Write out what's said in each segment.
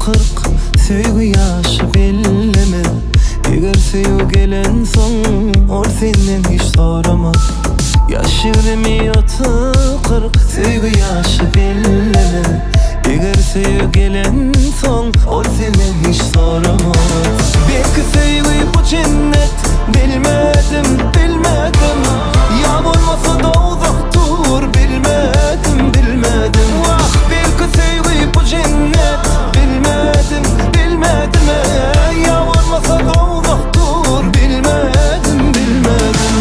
40 söýgü ýaşy belleme. Eger söýgü gelen soň ol senden hiç soramaz. Yaş 20-30-40 söýgü ýaşy belleme. Eger söýgü gelen soň ol senden hiç soramaz. Belki söýgü bu cennet, bilmedim, bilmedim. Ya bolmasa da uzaktur, bilmedim, bilmedim. Vah, belki söýgü bu cennet, bilmedim, bilmedim. Ya bolmasa da uzaktur, bilmedim, bilmedim.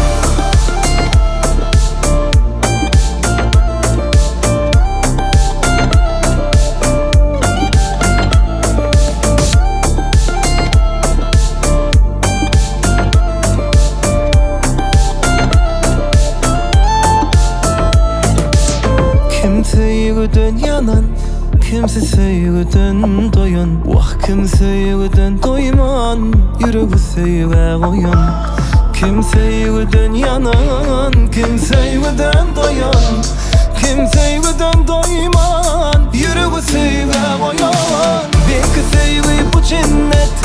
Kim söýgüden yanan, kimsi söýgüden doyan. Wah, kim söýgüden doyman, ýüregi söýge goýan. Kim söýgüden yanan, kim söýgüden doyan. Kim söýgüden doyman, ýüregi söýge goýan. Belki söýgü bu cennet,